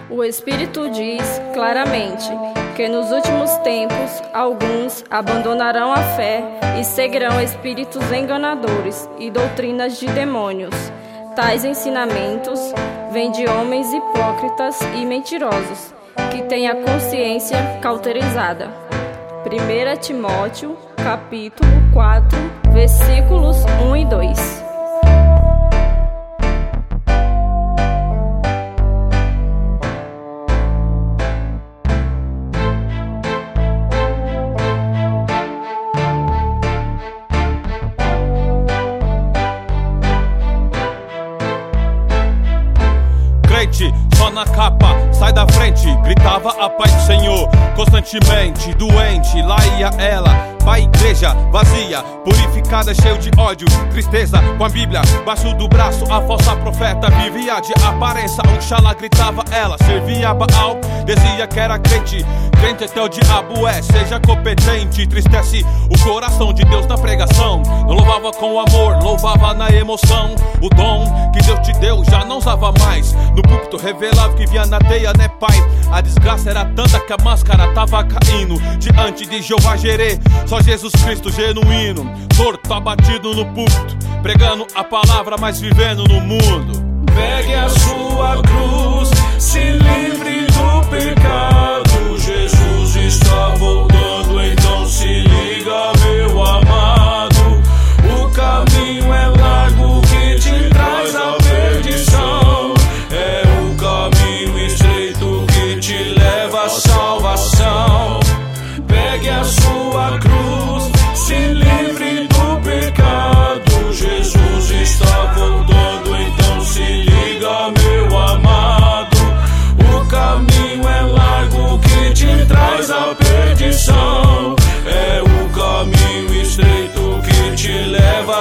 O Espírito diz claramente que nos últimos tempos alguns abandonarão a fé e seguirão espíritos enganadores e doutrinas de demônios. Tais ensinamentos vêm de homens hipócritas e mentirosos, que têm a consciência cauterizada. 1 Timóteo, capítulo 4, versículos 1 e 2. Só na capa, sai da frente, gritava a paz do Senhor. Constantemente doente, lá ia ela pra igreja vazia, purificada, cheio de ódio, tristeza, com a Bíblia baixo do braço. A falsa profeta vivia de aparência, Oxalá gritava ela, servia a Baal, dizia que era crente. Crente até o diabo é, seja competente. Tristece o coração de Deus na pregação. Não louvava com amor, louvava na emoção. O dom que Deus te deu já não usava mais. No púlpito revelava que via na teia, né pai? A desgraça era tanta que a máscara tava caindo. Diante de Jeová Jireh, só Jesus Cristo genuíno. Torto, abatido no púlpito, pregando a palavra, mas vivendo no mundo. Pegue a sua cruz, se livre do pecado. Jesus está voltando, então se liga, meu amado. O caminho é largo que te traz a perdição. É o caminho estreito que te leva à salvação. Pegue a sua cruz, se livre do pecado. Jesus está voltando, então se liga, meu amado. O caminho é largo que te traz a perdição. É o caminho estreito que te leva à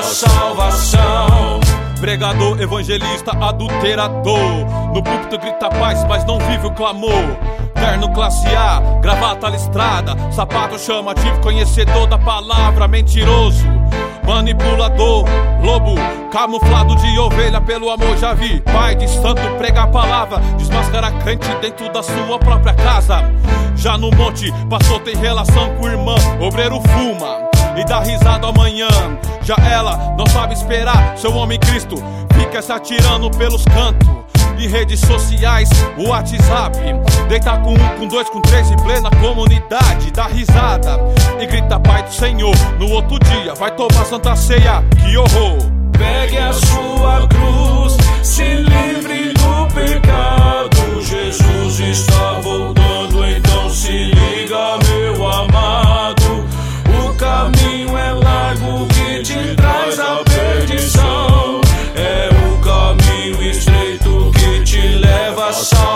salvação. Pregador, evangelista, adulterador, no púlpito grita paz, mas não vive o clamor. Terno classe A, gravata listrada, sapato chamativo, conhecedor da palavra, mentiroso, manipulador, lobo, camuflado de ovelha, pelo amor já vi. Pai de santo prega a palavra, desmascara crente dentro da sua própria casa. Já no monte, pastor tem relação com irmã, obreiro fuma e dá risada amanhã. Já ela não sabe esperar, seu homem Cristo fica se atirando pelos cantos. Em redes sociais, o WhatsApp, deita com um, com dois, com três em plena comunidade, dá risada e grita Pai do Senhor. No outro dia vai tomar santa ceia, que horror. Pegue a sua cruz, se livre do pecado. Jesus está voltando, então se liga, meu amado. O caminho é largo que te traz a perdição. É o caminho estreito que te leva à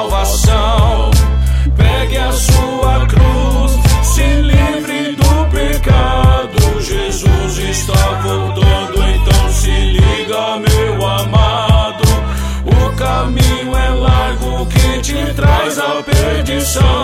salvação. Pegue a sua cruz, se livre do pecado. Jesus está voltando, então se liga, meu amado. O caminho é largo que te traz a perdição.